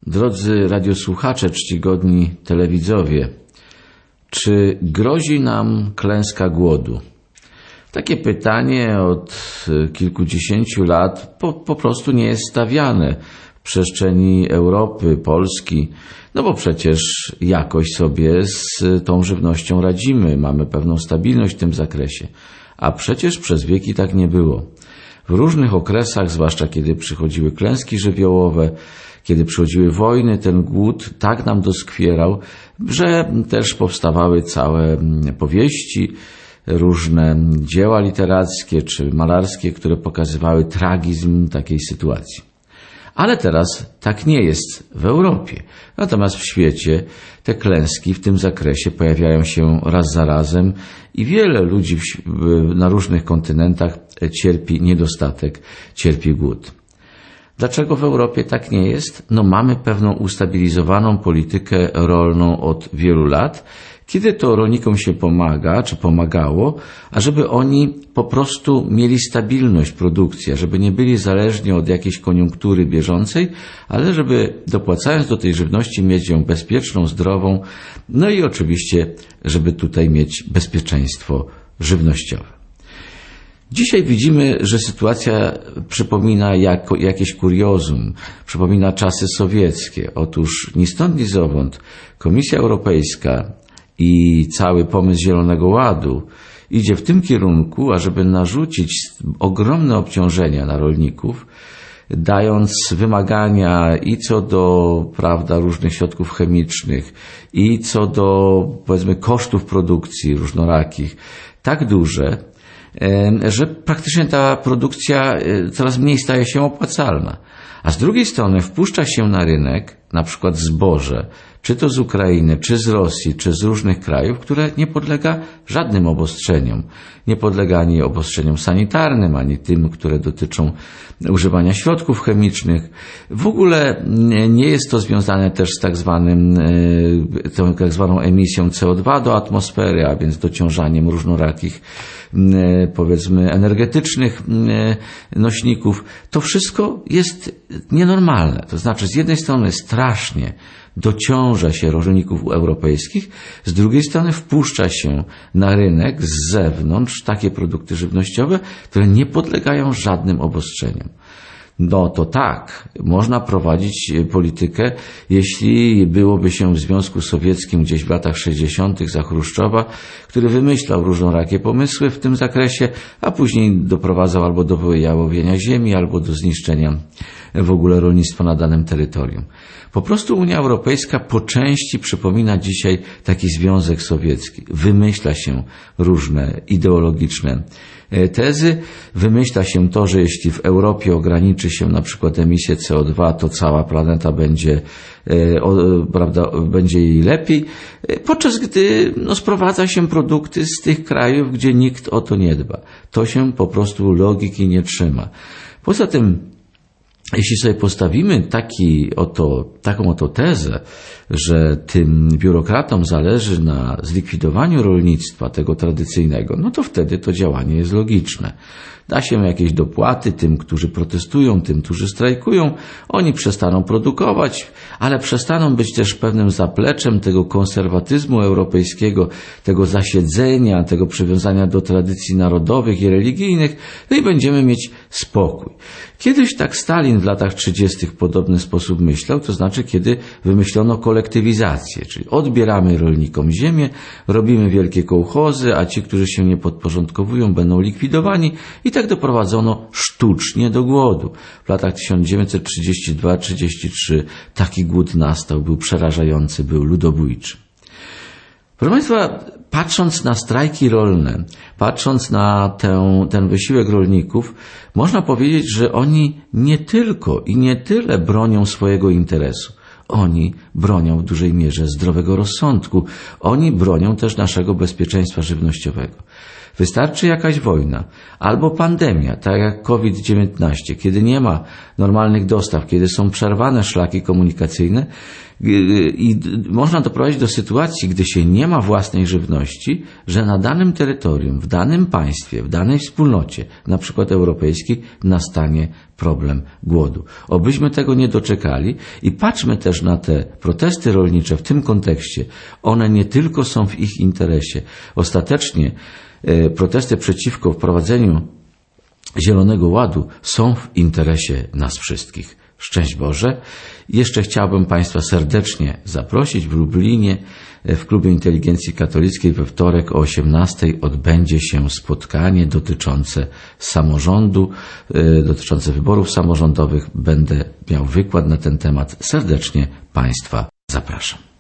Drodzy radiosłuchacze, czcigodni telewidzowie, czy grozi nam klęska głodu? Takie pytanie od kilkudziesięciu lat po prostu nie jest stawiane w przestrzeni Europy, Polski, no bo przecież jakoś sobie z tą żywnością radzimy, mamy pewną stabilność w tym zakresie, a przecież przez wieki tak nie było. W różnych okresach, zwłaszcza kiedy przychodziły klęski żywiołowe, kiedy przychodziły wojny, ten głód tak nam doskwierał, że też powstawały całe powieści, różne dzieła literackie czy malarskie, które pokazywały tragizm takiej sytuacji. Ale teraz tak nie jest w Europie. Natomiast w świecie te klęski w tym zakresie pojawiają się raz za razem i wiele ludzi na różnych kontynentach cierpi niedostatek, cierpi głód. Dlaczego w Europie tak nie jest? No mamy pewną ustabilizowaną politykę rolną od wielu lat, kiedy to rolnikom się pomaga, czy pomagało, ażeby oni po prostu mieli stabilność produkcji, żeby nie byli zależni od jakiejś koniunktury bieżącej, ale żeby dopłacając do tej żywności mieć ją bezpieczną, zdrową, no i oczywiście, żeby tutaj mieć bezpieczeństwo żywnościowe. Dzisiaj widzimy, że sytuacja przypomina jakieś kuriozum, przypomina czasy sowieckie. Otóż ni stąd, ni zowąd Komisja Europejska i cały pomysł Zielonego Ładu idzie w tym kierunku, ażeby narzucić ogromne obciążenia na rolników, dając wymagania i co do, różnych środków chemicznych, i co do, kosztów produkcji różnorakich, tak duże, że praktycznie ta produkcja coraz mniej staje się opłacalna. A z drugiej strony wpuszcza się na rynek na przykład zboże, czy to z Ukrainy, czy z Rosji, czy z różnych krajów, które nie podlega żadnym obostrzeniom. Nie podlega ani obostrzeniom sanitarnym, ani tym, które dotyczą używania środków chemicznych. W ogóle nie jest to związane też z tak zwaną emisją CO2 do atmosfery, a więc dociążaniem różnorakich, energetycznych nośników. To wszystko jest nienormalne. To znaczy z jednej strony strasznie dociąża się rolników europejskich, z drugiej strony wpuszcza się na rynek z zewnątrz takie produkty żywnościowe, które nie podlegają żadnym obostrzeniom. No to tak, można prowadzić politykę, jeśli byłoby się w Związku Sowieckim gdzieś w latach 60. za Chruszczowa, który wymyślał różnorakie pomysły w tym zakresie, a później doprowadzał albo do wyjałowienia ziemi, albo do zniszczenia w ogóle rolnictwa na danym terytorium. Po prostu Unia Europejska po części przypomina dzisiaj taki Związek Sowiecki. Wymyśla się różne ideologiczne tezy, wymyśla się to, że jeśli w Europie ograniczy się na przykład emisję CO2, to cała planeta będzie jej lepiej, podczas gdy sprowadza się produkty z tych krajów, gdzie nikt o to nie dba. To się po prostu logiki nie trzyma. Poza tym, jeśli sobie postawimy taką oto tezę, że tym biurokratom zależy na zlikwidowaniu rolnictwa, tego tradycyjnego, no to wtedy to działanie jest logiczne. Da się jakieś dopłaty tym, którzy protestują, tym, którzy strajkują, oni przestaną produkować, ale przestaną być też pewnym zapleczem tego konserwatyzmu europejskiego, tego zasiedzenia, tego przywiązania do tradycji narodowych i religijnych, no i będziemy mieć spokój. Kiedyś tak Stalin w latach 30. w podobny sposób myślał, to znaczy kiedy wymyślono kolektywizację, czyli odbieramy rolnikom ziemię, robimy wielkie kołchozy, a ci, którzy się nie podporządkowują, będą likwidowani i tak doprowadzono sztucznie do głodu. W latach 1932-33 taki głód nastał, był przerażający, był ludobójczy. Proszę Państwa, patrząc na strajki rolne, patrząc na ten wysiłek rolników, można powiedzieć, że oni nie tylko i nie tyle bronią swojego interesu. Oni bronią w dużej mierze zdrowego rozsądku. Oni bronią też naszego bezpieczeństwa żywnościowego. Wystarczy jakaś wojna albo pandemia, tak jak COVID-19, kiedy nie ma normalnych dostaw, kiedy są przerwane szlaki komunikacyjne, I można doprowadzić do sytuacji, gdy się nie ma własnej żywności, że na danym terytorium, w danym państwie, w danej wspólnocie, na przykład europejskiej, nastanie problem głodu. Obyśmy tego nie doczekali i patrzmy też na te protesty rolnicze w tym kontekście. One nie tylko są w ich interesie. Ostatecznie protesty przeciwko wprowadzeniu Zielonego Ładu są w interesie nas wszystkich. Szczęść Boże. Jeszcze chciałbym Państwa serdecznie zaprosić w Lublinie, w Klubie Inteligencji Katolickiej we wtorek o 18:00 odbędzie się spotkanie dotyczące samorządu, dotyczące wyborów samorządowych. Będę miał wykład na ten temat. Serdecznie Państwa zapraszam.